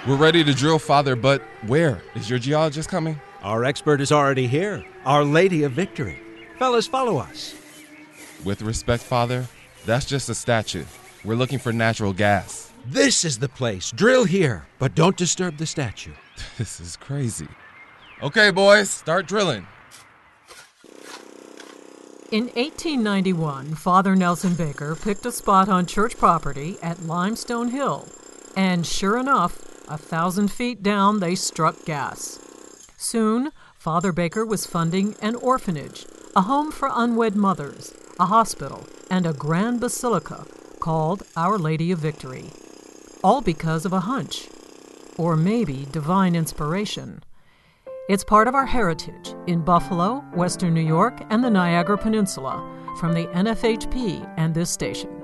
We're ready to drill, Father, but where? Is your geologist coming? Our expert is already here, Our Lady of Victory. Fellas, follow us. With respect, Father, that's just a statue. We're looking for natural gas. This is the place. Drill here, but don't disturb the statue. This is crazy. Okay, boys, start drilling. In 1891, Father Nelson Baker picked a spot on church property at Limestone Hill, and sure enough, 1,000 feet down they struck gas. Soon, Father Baker was funding an orphanage, a home for unwed mothers, a hospital, and a grand basilica called Our Lady of Victory. All because of a hunch, or maybe divine inspiration. It's part of our heritage in Buffalo, Western New York, and the Niagara Peninsula from the NFHP and this station.